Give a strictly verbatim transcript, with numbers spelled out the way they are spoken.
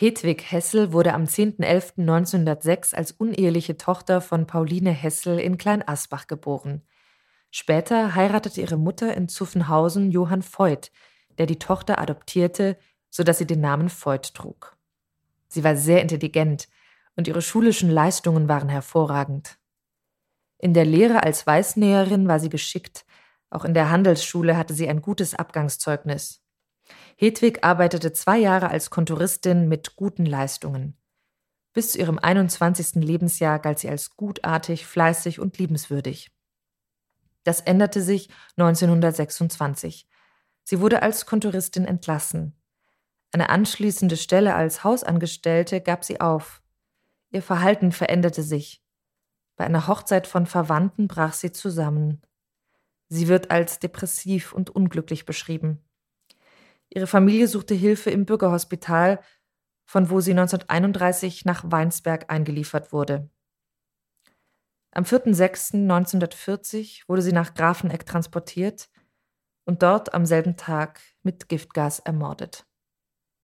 Hedwig Hessel wurde am zehnten elften neunzehnhundertsechs als uneheliche Tochter von Pauline Hessel in Kleinasbach geboren. Später heiratete ihre Mutter in Zuffenhausen Johann Voigt, der die Tochter adoptierte, sodass sie den Namen Voigt trug. Sie war sehr intelligent und ihre schulischen Leistungen waren hervorragend. In der Lehre als Weißnäherin war sie geschickt, auch in der Handelsschule hatte sie ein gutes Abgangszeugnis. Hedwig arbeitete zwei Jahre als Kontoristin mit guten Leistungen. Bis zu ihrem einundzwanzigsten Lebensjahr galt sie als gutartig, fleißig und liebenswürdig. Das änderte sich neunzehnhundertsechsundzwanzig. Sie wurde als Kontoristin entlassen. Eine anschließende Stelle als Hausangestellte gab sie auf. Ihr Verhalten veränderte sich. Bei einer Hochzeit von Verwandten brach sie zusammen. Sie wird als depressiv und unglücklich beschrieben. Ihre Familie suchte Hilfe im Bürgerhospital, von wo sie neunzehnhunderteinunddreißig nach Weinsberg eingeliefert wurde. Am vierten sechsten neunzehnhundertvierzig wurde sie nach Grafenegg transportiert und dort am selben Tag mit Giftgas ermordet.